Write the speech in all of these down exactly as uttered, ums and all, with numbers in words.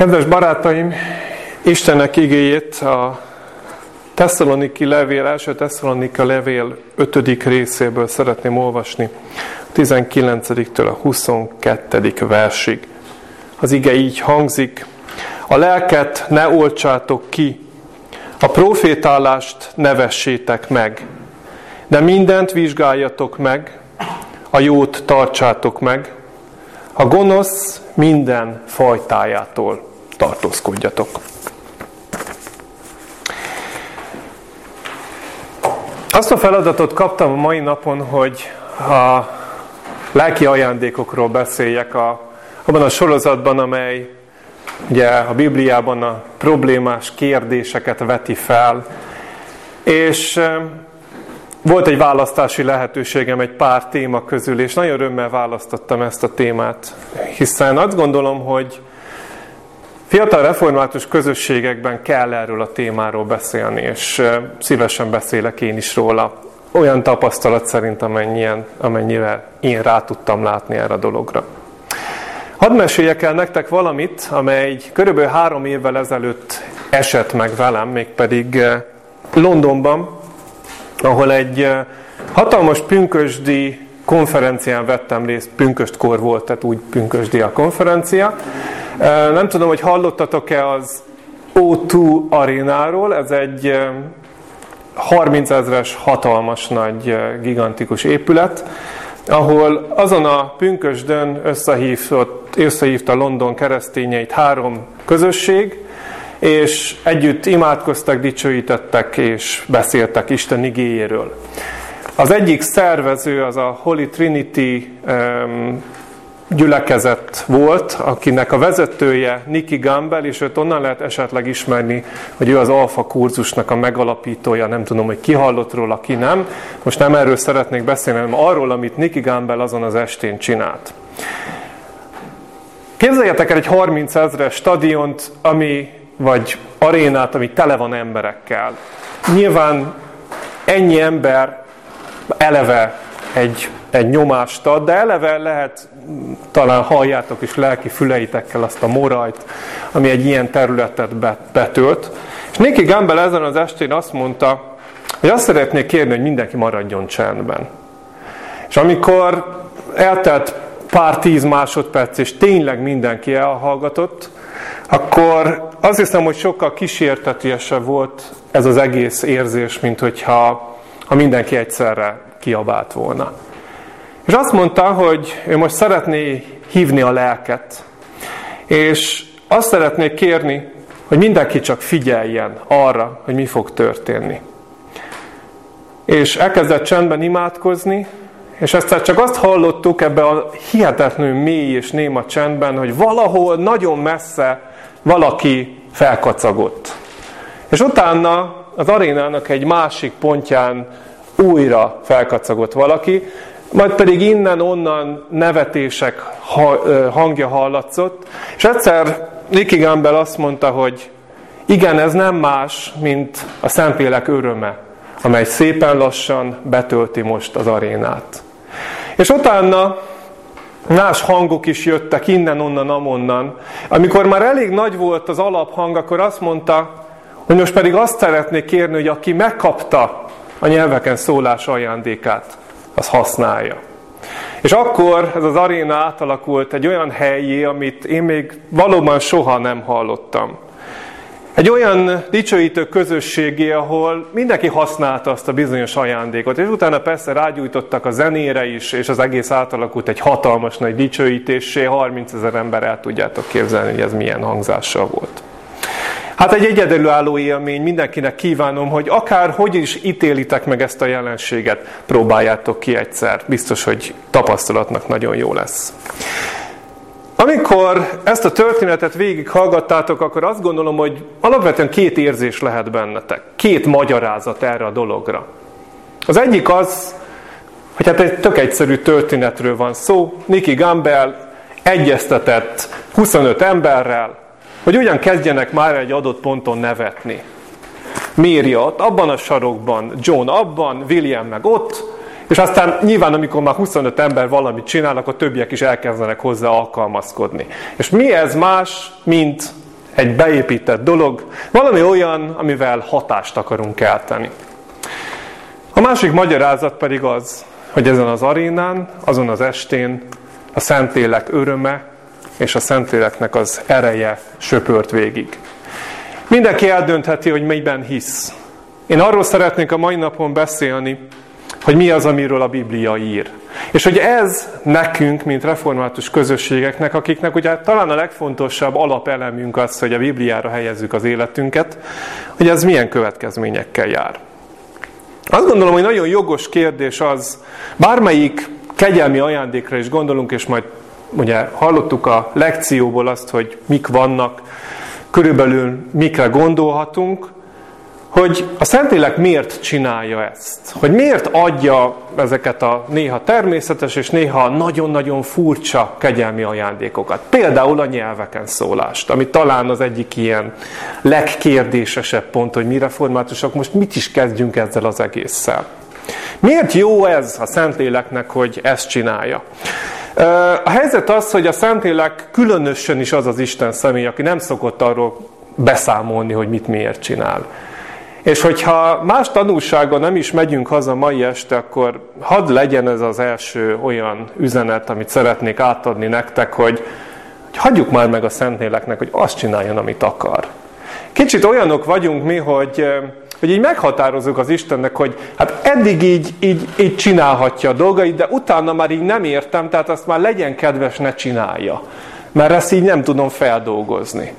Kedves barátaim, Istennek igéjét a Tesszaloniki levél, első Tesszalonika levél ötödik részéből szeretném olvasni, a tizenkilencediktől a huszonkettedik versig. Az ige így hangzik: a lelket ne oltsátok ki, a profétálást ne vessétek meg, de mindent vizsgáljatok meg, a jót tartsátok meg, a gonosz minden fajtájától tartózkodjatok. Azt a feladatot kaptam a mai napon, hogy a lelki ajándékokról beszéljek a, abban a sorozatban, amely ugye a Bibliában a problémás kérdéseket veti fel, és volt egy választási lehetőségem egy pár téma közül, és nagyon örömmel választottam ezt a témát, hiszen azt gondolom, hogy fiatal református közösségekben kell erről a témáról beszélni, és szívesen beszélek én is róla. Olyan tapasztalat szerint, amennyien, amennyivel én rá tudtam látni erre a dologra. Hadd meséljek el nektek valamit, amely körülbelül három évvel ezelőtt esett meg velem, mégpedig Londonban, ahol egy hatalmas pünkösdi konferencián vettem részt, pünköstkor volt, tehát úgy pünkösdi a konferencia. Nem tudom, hogy hallottatok-e az ó kettő arénáról, ez egy harmincezres hatalmas nagy, gigantikus épület, ahol azon a pünkösdön összehívott, összehívta London keresztényeit három közösség, és együtt imádkoztak, dicsőítettek és beszéltek Isten igéjéről. Az egyik szervező az a Holy Trinity um, gyülekezet volt, akinek a vezetője Nicky Gamble, és őt onnan lehet esetleg ismerni, hogy ő az Alfa kurzusnak a megalapítója, nem tudom, hogy ki hallott róla, ki nem. Most nem erről szeretnék beszélni, hanem arról, amit Nicky Gamble azon az estén csinált. Képzeljetek el egy harmincezres stadiont, ami, vagy arénát, ami tele van emberekkel. Nyilván ennyi ember eleve egy, egy nyomást ad, de eleve lehet, talán halljátok is lelki füleitekkel azt a morajt, ami egy ilyen területet betölt. És Nicky Gamble ezen az estén azt mondta, hogy azt szeretnék kérni, hogy mindenki maradjon csendben. És amikor eltelt pár tíz másodperc, és tényleg mindenki elhallgatott, akkor azt hiszem, hogy sokkal kísértetiesebb volt ez az egész érzés, mint hogyha ha mindenki egyszerre kiabált volna. És azt mondta, hogy ő most szeretné hívni a lelket, és azt szeretné kérni, hogy mindenki csak figyeljen arra, hogy mi fog történni. És elkezdett csendben imádkozni, és egyszer csak azt hallottuk ebbe a hihetetlenül mély és néma csendben, hogy valahol nagyon messze valaki felkacagott. És utána az arénának egy másik pontján újra felkacagott valaki, majd pedig innen-onnan nevetések hangja hallatszott, és egyszer Nicky Gamble azt mondta, hogy igen, ez nem más, mint a szempélek öröme, amely szépen lassan betölti most az arénát. És utána más hangok is jöttek innen-onnan, amonnan. Amikor már elég nagy volt az alaphang, akkor azt mondta, hogy most pedig azt szeretnék kérni, hogy aki megkapta a nyelveken szólás ajándékát, az használja. És akkor ez az aréna átalakult egy olyan helyé, amit én még valóban soha nem hallottam. Egy olyan dicsőítő közösségé, ahol mindenki használta azt a bizonyos ajándékot, és utána persze rágyújtottak a zenére is, és az egész átalakult egy hatalmas nagy dicsőítésé, harmincezer ember, el tudjátok képzelni, hogy ez milyen hangzással volt. Hát egy egyedülálló élmény, mindenkinek kívánom, hogy akár hogy is ítélitek meg ezt a jelenséget, próbáljátok ki egyszer, biztos, hogy tapasztalatnak nagyon jó lesz. Amikor ezt a történetet végighallgattátok, akkor azt gondolom, hogy alapvetően két érzés lehet bennetek, két magyarázat erre a dologra. Az egyik az, hogy hát egy tök egyszerű történetről van szó, Nicky Gamble egyeztetett huszonöt emberrel, hogy ugyan kezdjenek már egy adott ponton nevetni. Mary ott, abban a sarokban, John abban, William meg ott, és aztán nyilván, amikor már huszonöt ember valamit csinál, akkor többiek is elkezdenek hozzá alkalmazkodni. És mi ez más, mint egy beépített dolog, valami olyan, amivel hatást akarunk kelteni. A másik magyarázat pedig az, hogy ezen az arénán, azon az estén a Szentlélek öröme és a Szentléleknek az ereje söpört végig. Mindenki eldöntheti, hogy miben hisz. Én arról szeretnék a mai napon beszélni, hogy mi az, amiről a Biblia ír. És hogy ez nekünk, mint református közösségeknek, akiknek ugye talán a legfontosabb alapelemünk az, hogy a Bibliára helyezzük az életünket, hogy ez milyen következményekkel jár. Azt gondolom, hogy nagyon jogos kérdés az, bármelyik kegyelmi ajándékra is gondolunk, és majd ugye hallottuk a lekcióból azt, hogy mik vannak, körülbelül mikre gondolhatunk, hogy a Szentlélek miért csinálja ezt? Hogy miért adja ezeket a néha természetes és néha nagyon-nagyon furcsa kegyelmi ajándékokat? Például a nyelveken szólást, ami talán az egyik ilyen legkérdésesebb pont, hogy mi reformátusok most mit is kezdjünk ezzel az egésszel. Miért jó ez a Szentléleknek, hogy ezt csinálja? A helyzet az, hogy a Szentlélek különösen is az az Isten személy, aki nem szokott arról beszámolni, hogy mit miért csinál. És hogyha más tanulsággal nem is megyünk haza mai este, akkor hadd legyen ez az első olyan üzenet, amit szeretnék átadni nektek, hogy, hogy hagyjuk már meg a Szentléleknek, hogy azt csináljon, amit akar. Kicsit olyanok vagyunk mi, hogy, hogy így meghatározzuk az Istennek, hogy hát eddig így, így, így csinálhatja a dolgait, de utána már így nem értem, tehát azt már legyen kedves, ne csinálja. Mert ezt így nem tudom feldolgozni.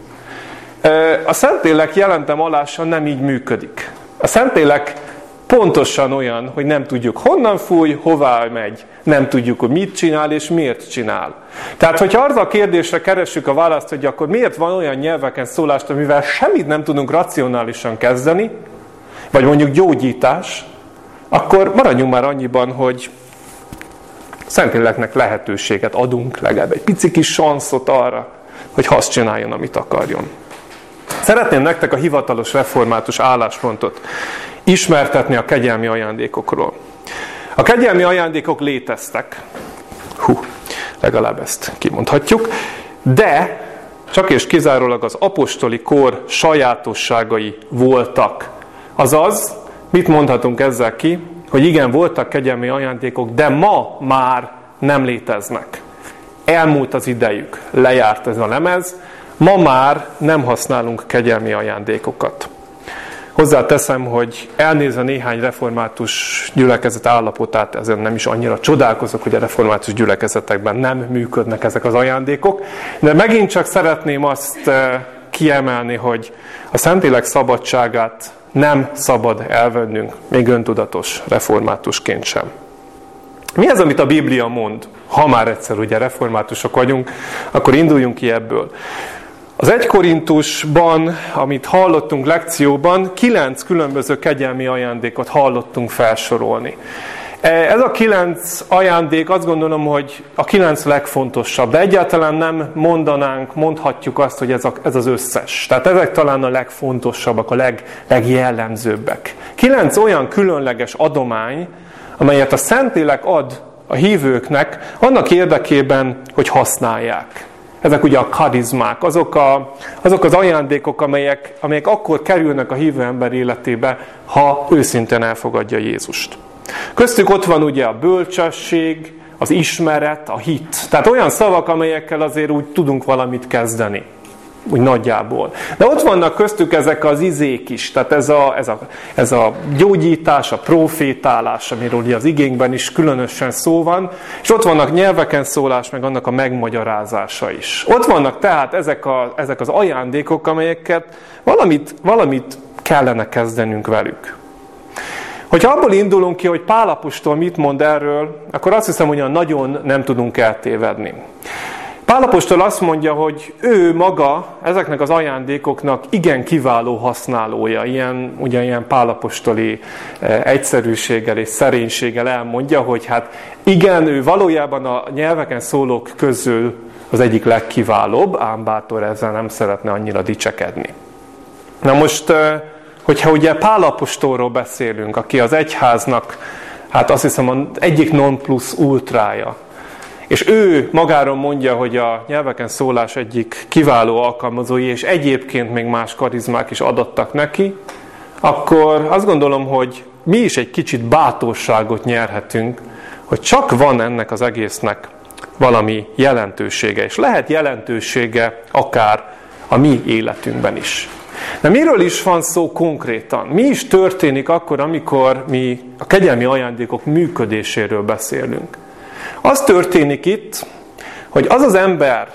A Szentlélek jelentem alása nem így működik. A Szentlélek pontosan olyan, hogy nem tudjuk honnan fúj, hová megy. Nem tudjuk, hogy mit csinál és miért csinál. Tehát, hogyha arra a kérdésre keressük a választ, hogy akkor miért van olyan nyelveken szólást, amivel semmit nem tudunk racionálisan kezdeni, vagy mondjuk gyógyítás, akkor maradjunk már annyiban, hogy Szentléleknek lehetőséget adunk, legalább egy pici kis sanszot arra, hogy azt csináljon, amit akarjon. Szeretném nektek a hivatalos református álláspontot ismertetni a kegyelmi ajándékokról. A kegyelmi ajándékok léteztek. Hú, legalább ezt kimondhatjuk. De csak és kizárólag az apostoli kor sajátosságai voltak. Azaz, mit mondhatunk ezzel ki? Hogy igen, voltak kegyelmi ajándékok, de ma már nem léteznek. Elmúlt az idejük, lejárt ez a lemez, ma már nem használunk kegyelmi ajándékokat. Hozzáteszem, hogy elnézve néhány református gyülekezet állapotát, ezen nem is annyira csodálkozok, hogy a református gyülekezetekben nem működnek ezek az ajándékok, de megint csak szeretném azt kiemelni, hogy a Szentlélek szabadságát nem szabad elvennünk, még öntudatos reformátusként sem. Mi az, amit a Biblia mond? Ha már egyszer ugye reformátusok vagyunk, akkor induljunk ki ebből. Az egy Korintusban, amit hallottunk lekcióban, kilenc különböző kegyelmi ajándékot hallottunk felsorolni. Ez a kilenc ajándék, azt gondolom, hogy a kilenc legfontosabb, de egyáltalán nem mondanánk, mondhatjuk azt, hogy ez, a, ez az összes. Tehát ezek talán a legfontosabbak, a leg, legjellemzőbbek. Kilenc olyan különleges adomány, amelyet a Szentlélek ad a hívőknek annak érdekében, hogy használják. Ezek ugye a karizmák, azok, a, azok az ajándékok, amelyek, amelyek akkor kerülnek a hívő ember életébe, ha őszintén elfogadja Jézust. Köztük ott van ugye a bölcsesség, az ismeret, a hit. Tehát olyan szavak, amelyekkel azért úgy tudunk valamit kezdeni. Úgy nagyjából. De ott vannak köztük ezek az izék is, tehát ez a, ez a, ez a gyógyítás, a profétálás, amiről ugye az igénkben is különösen szó van, és ott vannak nyelveken szólás, meg annak a megmagyarázása is. Ott vannak tehát ezek, a, ezek az ajándékok, amelyeket valamit, valamit kellene kezdenünk velük. Hogyha abból indulunk ki, hogy Pál apostol mit mond erről, akkor azt hiszem, hogy nagyon nem tudunk eltévedni. Pál apostol azt mondja, hogy ő maga ezeknek az ajándékoknak igen kiváló használója, ilyen, ugye ilyen Pál apostoli egyszerűséggel és szerénységgel elmondja, hogy hát igen, ő valójában a nyelveken szólók közül az egyik legkiválóbb, ám bátor ezzel nem szeretne annyira dicsekedni. Na most, hogyha ugye Pál apostolról beszélünk, aki az egyháznak, hát azt hiszem az egyik non plus ultrája, és ő magáról mondja, hogy a nyelveken szólás egyik kiváló alkalmazója, és egyébként még más karizmák is adattak neki, akkor azt gondolom, hogy mi is egy kicsit bátorságot nyerhetünk, hogy csak van ennek az egésznek valami jelentősége, és lehet jelentősége akár a mi életünkben is. De miről is van szó konkrétan? Mi is történik akkor, amikor mi a kegyelmi ajándékok működéséről beszélünk? Az történik itt, hogy az az ember,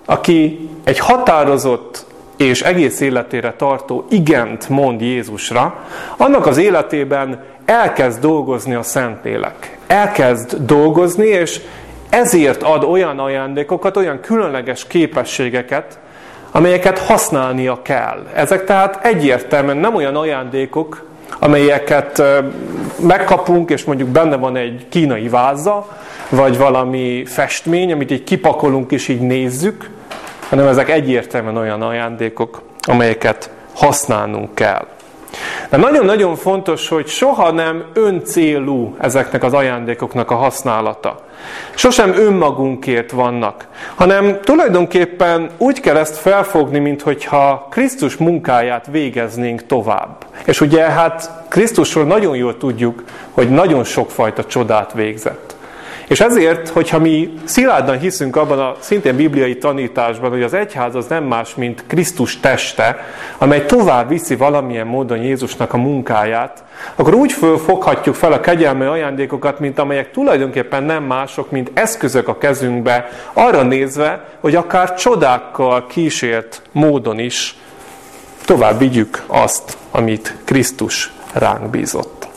aki egy határozott és egész életére tartó igent mond Jézusra, annak az életében elkezd dolgozni a Szentlélek. Elkezd dolgozni, és ezért ad olyan ajándékokat, olyan különleges képességeket, amelyeket használnia kell. Ezek tehát egyértelműen nem olyan ajándékok, amelyeket megkapunk, és mondjuk benne van egy kínai váza, vagy valami festmény, amit így kipakolunk és így nézzük, hanem ezek egyértelműen olyan ajándékok, amelyeket használnunk kell. De nagyon-nagyon fontos, hogy soha nem öncélú ezeknek az ajándékoknak a használata. Sosem önmagunkért vannak, hanem tulajdonképpen úgy kell ezt felfogni, minthogyha Krisztus munkáját végeznénk tovább. És ugye hát Krisztusról nagyon jól tudjuk, hogy nagyon sokfajta csodát végzett. És ezért, hogyha mi szilárdan hiszünk abban a szintén bibliai tanításban, hogy az egyház az nem más, mint Krisztus teste, amely tovább viszi valamilyen módon Jézusnak a munkáját, akkor úgy foghatjuk fel a kegyelmi ajándékokat, mint amelyek tulajdonképpen nem mások, mint eszközök a kezünkbe, arra nézve, hogy akár csodákkal kísért módon is tovább vigyük azt, amit Krisztus ránk bízott.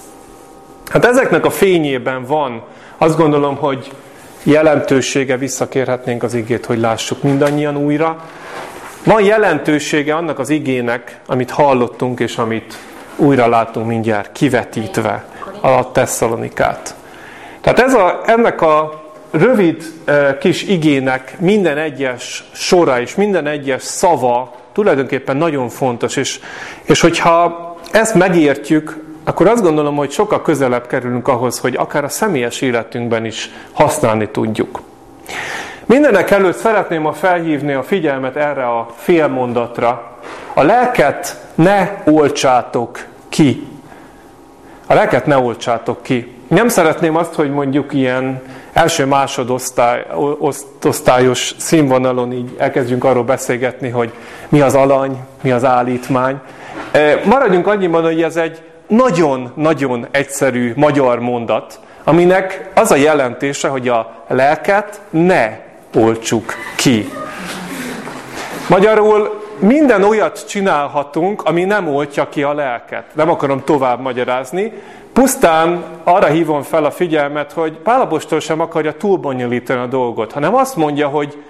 Hát ezeknek a fényében van, azt gondolom, hogy jelentősége, visszakérhetnénk az igét, hogy lássuk mindannyian újra. Van jelentősége annak az igének, amit hallottunk, és amit újra látunk mindjárt kivetítve a Tesszalonikát. Tehát ez a, ennek a rövid eh, kis igének minden egyes sora és minden egyes szava tulajdonképpen nagyon fontos, és, és hogyha ezt megértjük, akkor azt gondolom, hogy sokkal közelebb kerülünk ahhoz, hogy akár a személyes életünkben is használni tudjuk. Mindenek előtt szeretném ma felhívni a figyelmet erre a félmondatra. A lelket ne oltsátok ki. A lelket ne oltsátok ki. Nem szeretném azt, hogy mondjuk ilyen első-másodosztályos színvonalon így elkezdjünk arról beszélgetni, hogy mi az alany, mi az állítmány. Maradjunk annyiban, hogy ez egy nagyon-nagyon egyszerű magyar mondat, aminek az a jelentése, hogy a lelket ne oltsuk ki. Magyarul minden olyat csinálhatunk, ami nem oltja ki a lelket. Nem akarom tovább magyarázni. Pusztán arra hívom fel a figyelmet, hogy Pál apostol sem akarja túlbonyolítani a dolgot, hanem azt mondja, hogy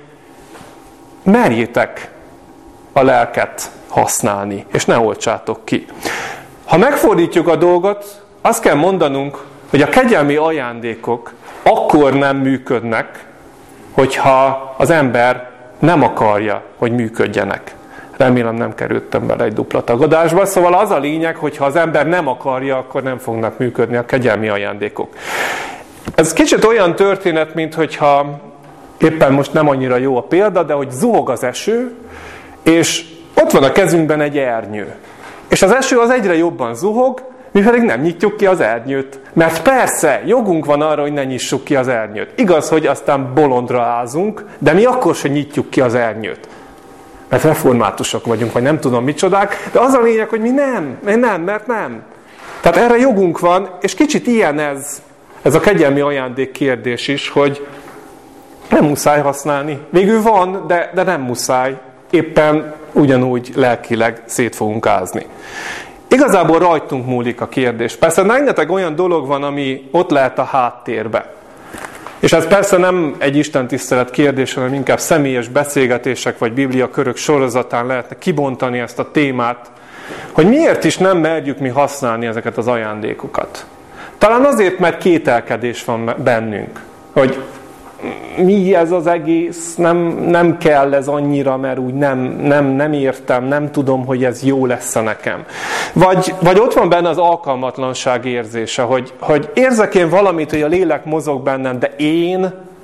merjétek a lelket használni, és ne oltsátok ki. Ha megfordítjuk a dolgot, azt kell mondanunk, hogy a kegyelmi ajándékok akkor nem működnek, hogyha az ember nem akarja, hogy működjenek. Remélem nem kerültem bele egy dupla tagadásba. Szóval az a lényeg, hogy ha az ember nem akarja, akkor nem fognak működni a kegyelmi ajándékok. Ez kicsit olyan történet, mint hogyha éppen most nem annyira jó a példa, de hogy zuhog az eső, és ott van a kezünkben egy ernyő. És az eső az egyre jobban zuhog, mi pedig nem nyitjuk ki az ernyőt. Mert persze, jogunk van arra, hogy ne nyissuk ki az ernyőt. Igaz, hogy aztán bolondra ázunk, de mi akkor sem nyitjuk ki az ernyőt. Mert reformátusok vagyunk, vagy nem tudom micsodák, de az a lényeg, hogy mi nem, nem, mert nem. Tehát erre jogunk van, és kicsit ilyen ez, ez a kegyelmi ajándék kérdés is, hogy nem muszáj használni. Végül van, de, de nem muszáj. Éppen ugyanúgy lelkileg szét fogunk ázni. Igazából rajtunk múlik a kérdés. Persze rengeteg olyan dolog van, ami ott lehet a háttérbe. És ez persze nem egy istentisztelet kérdés, hanem inkább személyes beszélgetések vagy bibliakörök sorozatán lehetne kibontani ezt a témát, hogy miért is nem merjük mi használni ezeket az ajándékokat. Talán azért, mert kételkedés van bennünk, hogy mi ez az egész, nem, nem kell ez annyira, mert úgy nem, nem, nem értem, nem tudom, hogy ez jó lesz-e nekem. Vagy, vagy ott van benne az alkalmatlanság érzése, hogy, hogy érzek én valamit, hogy a lélek mozog bennem, de én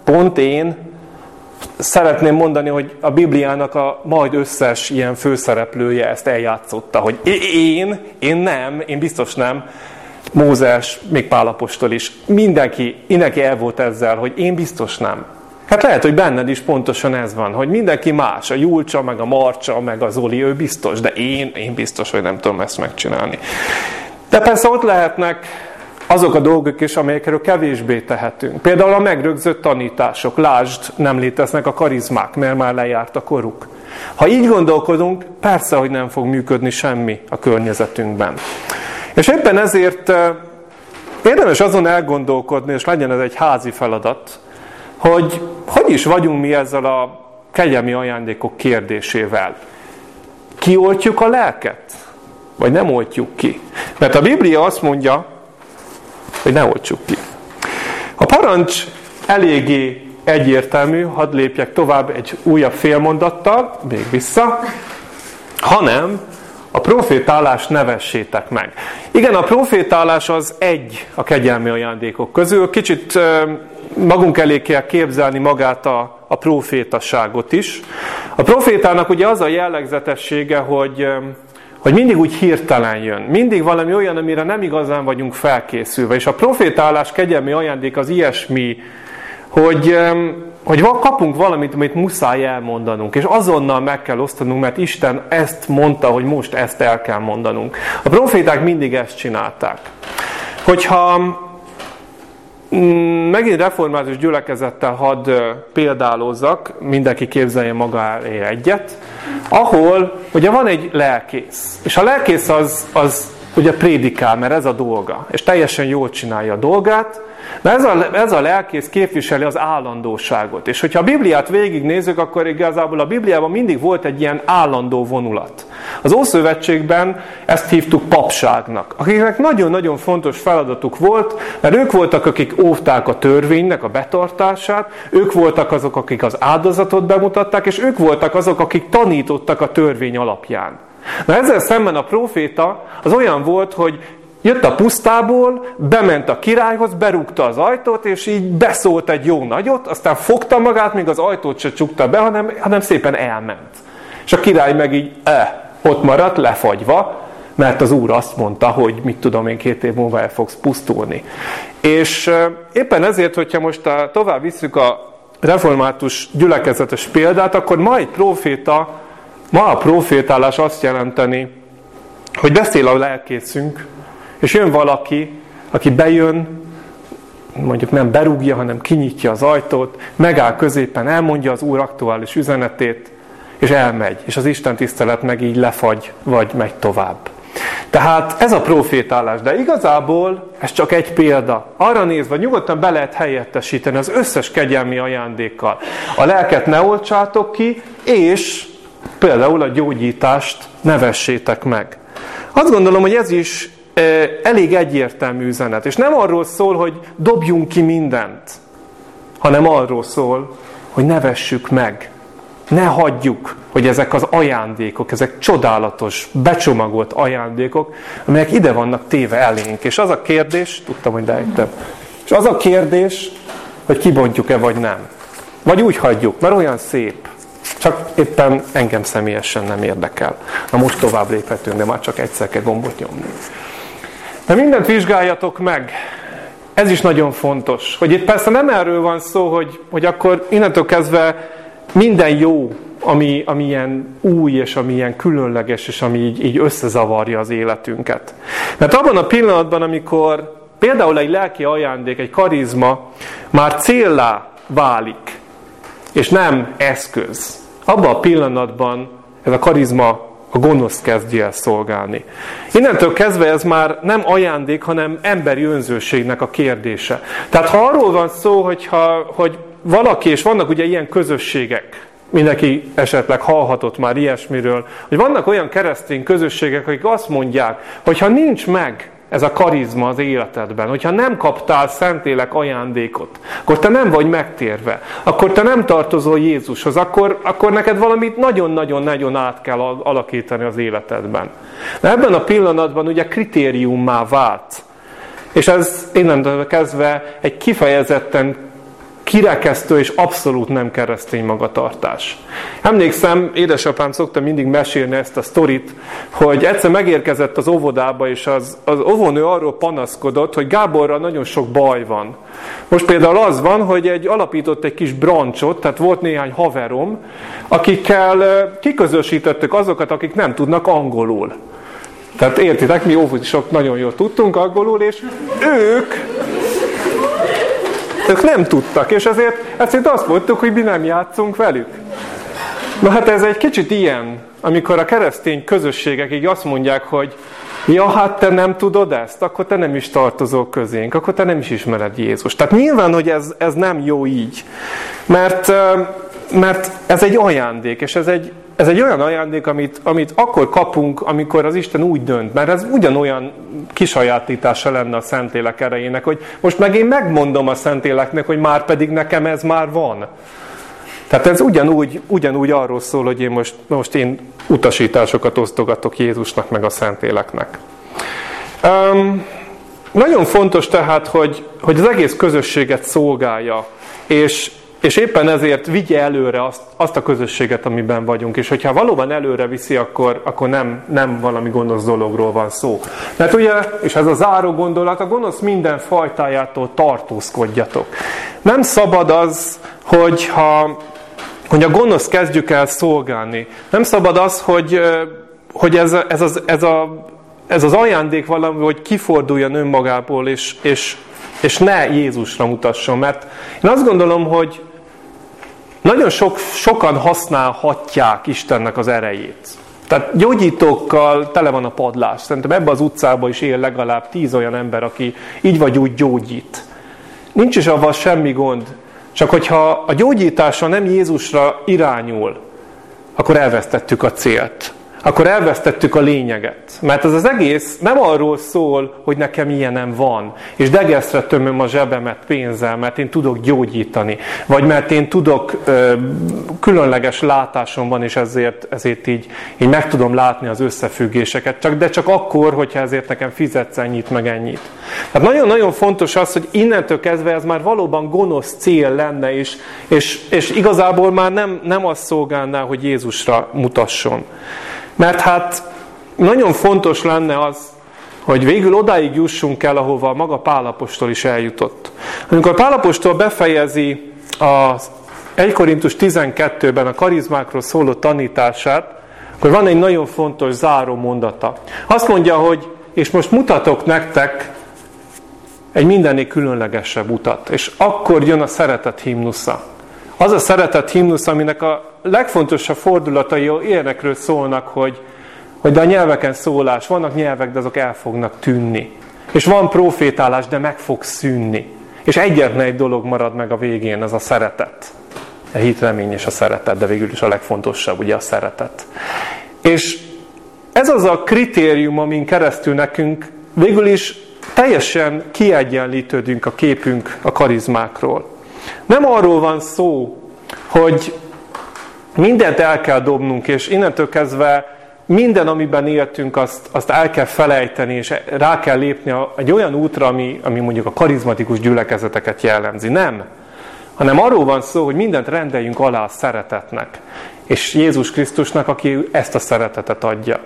pont én szeretném mondani, hogy a Bibliának a majd összes ilyen főszereplője ezt eljátszotta, hogy én, én nem, én biztos nem, Mózes, még Pál apostol is, mindenki, mindenki el volt ezzel, hogy én biztos nem. Hát lehet, hogy benned is pontosan ez van, hogy mindenki más, a Julcsa, meg a Marcsa, meg a Zoli, ő biztos, de én, én biztos, hogy nem tudom ezt megcsinálni. De persze ott lehetnek azok a dolgok is, amelyekről kevésbé tehetünk. Például a megrögzött tanítások. Lásd, nem léteznek a karizmák, mert már lejárt a koruk. Ha így gondolkodunk, persze, hogy nem fog működni semmi a környezetünkben. És éppen ezért érdemes azon elgondolkodni, és legyen ez egy házi feladat, hogy hogy is vagyunk mi ezzel a kegyelmi ajándékok kérdésével. Kioltjuk a lelket? Vagy nem oltjuk ki? Mert a Biblia azt mondja, hogy ne oltsuk ki. A parancs eléggé egyértelmű, hadd lépjek tovább egy újabb félmondattal, még vissza, hanem a profétálást ne vessétek meg. Igen, a profétálás az egy a kegyelmi ajándékok közül. Kicsit magunk elé kell képzelni magát a, a profétaságot is. A profétának ugye az a jellegzetessége, hogy, hogy mindig úgy hirtelen jön. Mindig valami olyan, amire nem igazán vagyunk felkészülve. És a profétálás kegyelmi ajándék az ilyesmi, hogy, hogy kapunk valamit, amit muszáj elmondanunk, és azonnal meg kell osztanunk, mert Isten ezt mondta, hogy most ezt el kell mondanunk. A proféták mindig ezt csinálták. Hogyha megint református gyülekezettel hadd példálózzak, mindenki képzelje maga elé egyet, ahol ugye van egy lelkész, és a lelkész az, az ugye prédikál, mert ez a dolga, és teljesen jól csinálja a dolgát, de ez a, ez a lelkész képviseli az állandóságot. És hogyha a Bibliát végignézzük, akkor igazából a Bibliában mindig volt egy ilyen állandó vonulat. Az Ószövetségben ezt hívtuk papságnak, akiknek nagyon-nagyon fontos feladatuk volt, mert ők voltak, akik óvták a törvénynek a betartását, ők voltak azok, akik az áldozatot bemutatták, és ők voltak azok, akik tanítottak a törvény alapján. Na ezzel szemben a próféta az olyan volt, hogy jött a pusztából, bement a királyhoz, berúgta az ajtót, és így beszólt egy jó nagyot, aztán fogta magát, még az ajtót se csukta be, hanem, hanem szépen elment. És a király meg így eh, ott maradt, lefagyva, mert az úr azt mondta, hogy mit tudom én, két év múlva el fogsz pusztulni. És éppen ezért, hogyha most a, tovább visszük a református gyülekezetes példát, akkor ma egy próféta, ma a prófétálás azt jelenteni, hogy beszél a lelkészünk, és jön valaki, aki bejön, mondjuk nem berúgja, hanem kinyitja az ajtót, megáll középen, elmondja az Úr aktuális üzenetét, és elmegy. És az Isten tisztelet meg így lefagy, vagy megy tovább. Tehát ez a profétálás, de igazából ez csak egy példa. Arra nézve, nyugodtan be lehet helyettesíteni az összes kegyelmi ajándékkal. A lelket ne oltsátok ki, és például a gyógyítást ne vessétek meg. Azt gondolom, hogy ez is elég egyértelmű üzenet. És nem arról szól, hogy dobjunk ki mindent, hanem arról szól, hogy ne vessük meg. Ne hagyjuk, hogy ezek az ajándékok, ezek csodálatos, becsomagolt ajándékok, amelyek ide vannak téve elénk. És az a kérdés, tudtam, hogy lejtem, és az a kérdés, hogy kibontjuk-e vagy nem. Vagy úgy hagyjuk, mert olyan szép. Csak éppen engem személyesen nem érdekel. Na most tovább léphetünk, de már csak egyszer kell gombot nyomni. De mindent vizsgáljatok meg. Ez is nagyon fontos. Hogy itt persze nem erről van szó, hogy, hogy akkor innentől kezdve minden jó, ami, ami ilyen új, és ami ilyen különleges, és ami így, így összezavarja az életünket. Mert abban a pillanatban, amikor például egy lelki ajándék, egy karizma már céllá válik, és nem eszköz, abban a pillanatban ez a karizma a gonoszt kezdje el szolgálni. Innentől kezdve ez már nem ajándék, hanem emberi önzőségnek a kérdése. Tehát ha arról van szó, hogyha, hogy valaki, és vannak ugye ilyen közösségek, mindenki esetleg hallhatott már ilyesmiről, hogy vannak olyan keresztény közösségek, akik azt mondják, hogy ha nincs meg ez a karizma az életedben, hogyha nem kaptál Szentlélek ajándékot, akkor te nem vagy megtérve, akkor te nem tartozol Jézushoz, akkor, akkor neked valamit nagyon-nagyon-nagyon át kell alakítani az életedben. De ebben a pillanatban ugye kritériummá vált. És ez innentől kezdve egy kifejezetten kirekesztő és abszolút nem keresztény magatartás. Emlékszem, édesapám szokta mindig mesélni ezt a sztorit, hogy egyszer megérkezett az óvodába, és az, az óvónő arról panaszkodott, hogy Gáborral nagyon sok baj van. Most például az van, hogy egy, alapított egy kis brancsot, tehát volt néhány haverom, akikkel kiközösítettük azokat, akik nem tudnak angolul. Tehát értitek, mi óvodisok nagyon jól tudtunk angolul, és ők Ők nem tudtak, és ezért, ezért azt mondtuk, hogy mi nem játszunk velük. Na hát ez egy kicsit ilyen, amikor a keresztény közösségek így azt mondják, hogy ja, hát te nem tudod ezt, akkor te nem is tartozol közénk, akkor te nem is ismered Jézust. Tehát nyilván, hogy ez, ez nem jó így, mert, mert ez egy ajándék, és ez egy, ez egy olyan ajándék, amit, amit akkor kapunk, amikor az Isten úgy dönt, mert ez ugyanolyan kisajátítása lenne a Szentlélek erejének, hogy most meg én megmondom a Szentléleknek, hogy már pedig nekem ez már van. Tehát ez ugyanúgy, ugyanúgy arról szól, hogy én most, most én utasításokat osztogatok Jézusnak meg a Szentléleknek. Um, nagyon fontos tehát, hogy, hogy az egész közösséget szolgálja, és És éppen ezért vigye előre azt, azt a közösséget, amiben vagyunk. És hogyha valóban előre viszi, akkor, akkor nem, nem valami gonosz dologról van szó. Mert ugye, és ez a záró gondolat, a gonosz minden fajtájától tartózkodjatok. Nem szabad az, hogyha, hogy a gonosz kezdjük el szolgálni. Nem szabad az, hogy, hogy ez, ez, az, ez, a, ez az ajándék valami, hogy kiforduljon önmagából, és, és, és ne Jézusra mutasson. Mert én azt gondolom, hogy nagyon sok, sokan használhatják Istennek az erejét. Tehát gyógyítókkal tele van a padlás. Szerintem ebben az utcában is él legalább tíz olyan ember, aki így vagy úgy gyógyít. Nincs is avval semmi gond. Csak hogyha a gyógyítása nem Jézusra irányul, akkor elvesztettük a célt. Akkor elvesztettük a lényeget. Mert ez az egész nem arról szól, hogy nekem ilyenem van, és degeszre tömöm a zsebemet pénzzel, mert én tudok gyógyítani, vagy mert én tudok, ö, különleges látásom van, és ezért, ezért így, így meg tudom látni az összefüggéseket, csak, de csak akkor, hogyha ezért nekem fizetsz ennyit, meg ennyit. Tehát nagyon-nagyon fontos az, hogy innentől kezdve ez már valóban gonosz cél lenne, és, és, és igazából már nem, nem azt szolgálná, hogy Jézusra mutasson. Mert hát nagyon fontos lenne az, hogy végül odáig jussunk el, ahova maga Pál apostol is eljutott. Amikor Pál apostol befejezi az egy Korintus tizenkettőben a karizmákról szóló tanítását, akkor van egy nagyon fontos záró mondata. Azt mondja, hogy és most mutatok nektek egy mindennél különlegesebb utat. És akkor jön a szeretet himnusza. Az a szeretet himnusz, aminek a legfontosabb fordulatai ilyenekről szólnak, hogy, hogy de a nyelveken szólás, vannak nyelvek, de azok el fognak tűnni. És van profétálás, de meg fog szűnni. És egyetlen egy dolog marad meg a végén, az a szeretet. A hit, remény és a szeretet, de végül is a legfontosabb, ugye a szeretet. És ez az a kritérium, amin keresztül nekünk végül is teljesen kiegyenlítődünk a képünk a karizmákról. Nem arról van szó, hogy mindent el kell dobnunk, és innentől kezdve minden, amiben éltünk, azt, azt el kell felejteni, és rá kell lépni egy olyan útra, ami, ami mondjuk a karizmatikus gyülekezeteket jellemzi. Nem. Hanem arról van szó, hogy mindent rendeljünk alá a szeretetnek. És Jézus Krisztusnak, aki ezt a szeretetet adja.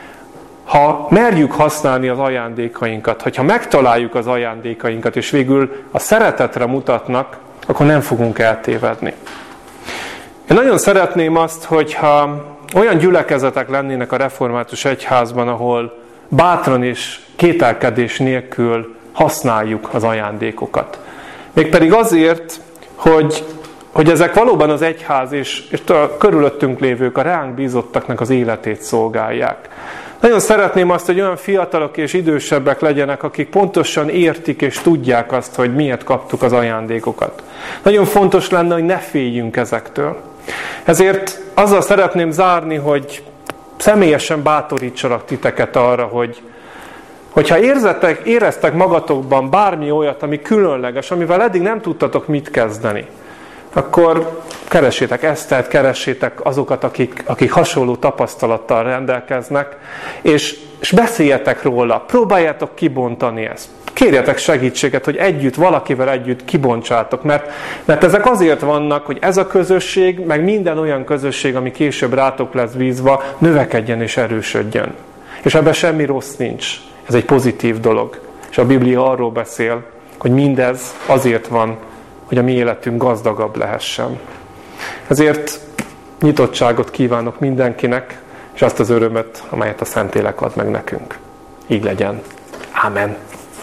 Ha merjük használni az ajándékainkat, hogyha megtaláljuk az ajándékainkat, és végül a szeretetre mutatnak, akkor nem fogunk eltévedni. Én nagyon szeretném azt, hogyha olyan gyülekezetek lennének a református egyházban, ahol bátran és kételkedés nélkül használjuk az ajándékokat. Mégpedig azért, hogy, hogy ezek valóban az egyház és, és a körülöttünk lévők, a ránk bízottaknak az életét szolgálják. Nagyon szeretném azt, hogy olyan fiatalok és idősebbek legyenek, akik pontosan értik és tudják azt, hogy miért kaptuk az ajándékokat. Nagyon fontos lenne, hogy ne féljünk ezektől. Ezért azzal szeretném zárni, hogy személyesen bátorítsalak titeket arra, hogy hogyha érzetek, éreztek magatokban bármi olyat, ami különleges, amivel eddig nem tudtatok mit kezdeni, akkor keressétek Esztert, keressétek azokat, akik, akik hasonló tapasztalattal rendelkeznek, és, és beszéljetek róla, próbáljátok kibontani ezt. Kérjetek segítséget, hogy együtt, valakivel együtt kibontsátok, mert, mert ezek azért vannak, hogy ez a közösség, meg minden olyan közösség, ami később rátok lesz bízva, növekedjen és erősödjön. És ebben semmi rossz nincs. Ez egy pozitív dolog. És a Biblia arról beszél, hogy mindez azért van, hogy a mi életünk gazdagabb lehessen. Ezért nyitottságot kívánok mindenkinek, és azt az örömöt, amelyet a Szentlélek ad meg nekünk. Így legyen. Ámen.